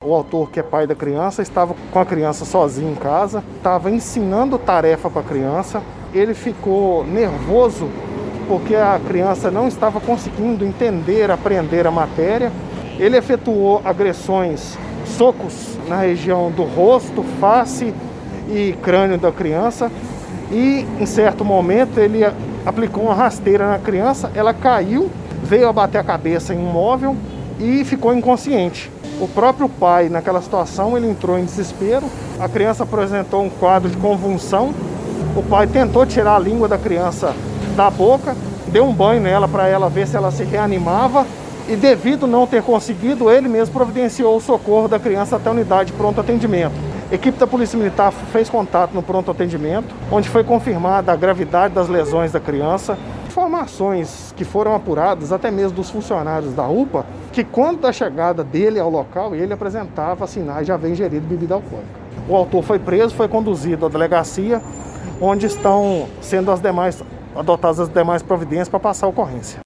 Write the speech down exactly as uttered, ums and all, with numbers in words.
O autor, que é pai da criança, estava com a criança sozinho em casa, estava ensinando tarefa para a criança. Ele ficou nervoso porque a criança não estava conseguindo entender, aprender a matéria. Ele efetuou agressões, socos na região do rosto, face e crânio da criança. E, em certo momento, ele aplicou uma rasteira na criança, ela caiu, veio a bater a cabeça em um móvel e ficou inconsciente. O próprio pai, naquela situação, ele entrou em desespero. A criança apresentou um quadro de convulsão. O pai tentou tirar a língua da criança da boca, deu um banho nela para ela ver se ela se reanimava. E devido não ter conseguido, ele mesmo providenciou o socorro da criança até a unidade de pronto atendimento. A equipe da Polícia Militar fez contato no pronto atendimento, onde foi confirmada a gravidade das lesões da criança. Informações que foram apuradas, até mesmo dos funcionários da U P A, que quando da chegada dele ao local, ele apresentava sinais de haver ingerido bebida alcoólica. O autor foi preso, foi conduzido à delegacia, onde estão sendo as demais, adotadas as demais providências para passar a ocorrência.